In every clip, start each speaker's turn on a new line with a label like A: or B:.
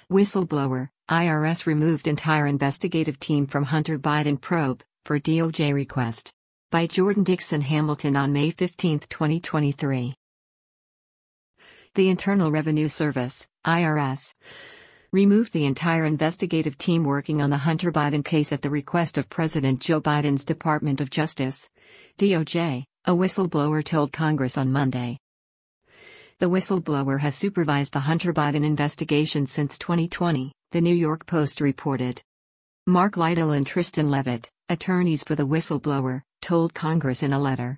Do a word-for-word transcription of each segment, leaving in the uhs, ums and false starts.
A: Whistleblower, I R S removed entire investigative team from Hunter Biden probe, for D O J request. By Jordan Dixon Hamilton on May fifteenth, twenty twenty-three. The Internal Revenue Service, I R S, removed the entire investigative team working on the Hunter Biden case at the request of President Joe Biden's Department of Justice, D O J, a whistleblower told Congress on Monday. The whistleblower has supervised the Hunter Biden investigation since twenty twenty, the New York Post reported. Mark Lytle and Tristan Levitt, attorneys for the whistleblower, told Congress in a letter.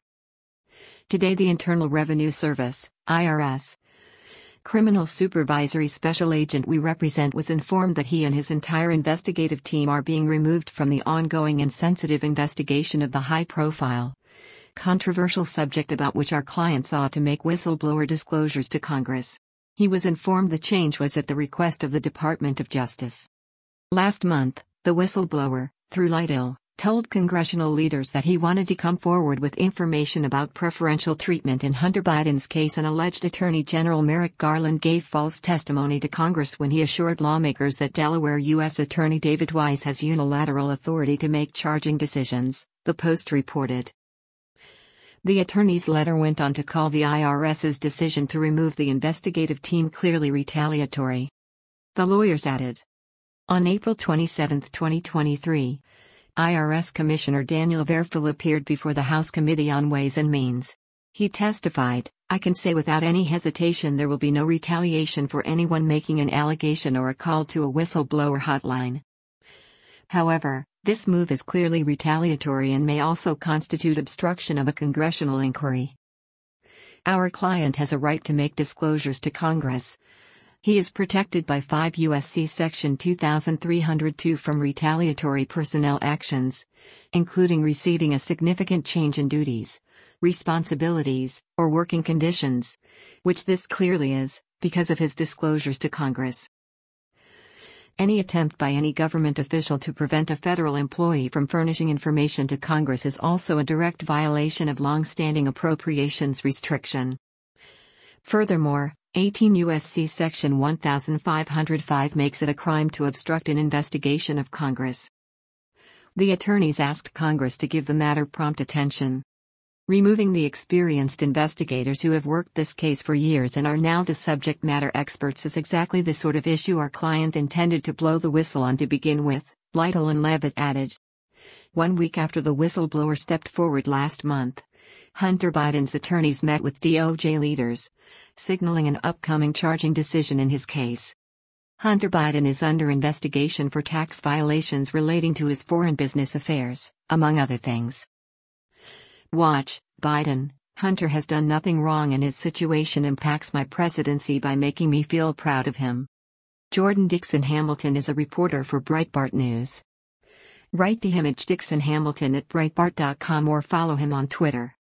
A: Today the Internal Revenue Service, I R S, Criminal Supervisory Special Agent we represent was informed that he and his entire investigative team are being removed from the ongoing and sensitive investigation of the high-profile, controversial subject about which our client sought to make whistleblower disclosures to Congress. He was informed the change was at the request of the Department of Justice. Last month, the whistleblower, through Lytle, told congressional leaders that he wanted to come forward with information about preferential treatment in Hunter Biden's case, and alleged Attorney General Merrick Garland gave false testimony to Congress when he assured lawmakers that Delaware U S Attorney David Weiss has unilateral authority to make charging decisions, the Post reported. The attorney's letter went on to call the IRS's decision to remove the investigative team clearly retaliatory. The lawyers added. On April twenty-seventh, twenty twenty-three, I R S Commissioner Daniel Verfel appeared before the House Committee on Ways and Means. He testified, "I can say without any hesitation there will be no retaliation for anyone making an allegation or a call to a whistleblower hotline." However, this move is clearly retaliatory and may also constitute obstruction of a congressional inquiry. Our client has a right to make disclosures to Congress. He is protected by five U S C Section two thousand three hundred two from retaliatory personnel actions, including receiving a significant change in duties, responsibilities, or working conditions, which this clearly is, because of his disclosures to Congress. Any attempt by any government official to prevent a federal employee from furnishing information to Congress is also a direct violation of long-standing appropriations restriction. Furthermore, eighteen U S C Section one thousand five hundred five makes it a crime to obstruct an investigation of Congress. The attorneys asked Congress to give the matter prompt attention. Removing the experienced investigators who have worked this case for years and are now the subject matter experts is exactly the sort of issue our client intended to blow the whistle on to begin with, Lytle and Levitt added. One week after the whistleblower stepped forward last month, Hunter Biden's attorneys met with D O J leaders, signaling an upcoming charging decision in his case. Hunter Biden is under investigation for tax violations relating to his foreign business affairs, among other things. Watch, Biden, Hunter has done nothing wrong and his situation impacts my presidency by making me feel proud of him. Jordan Dixon Hamilton is a reporter for Breitbart News. Write the image Dixon Hamilton at Breitbart dot com or follow him on Twitter.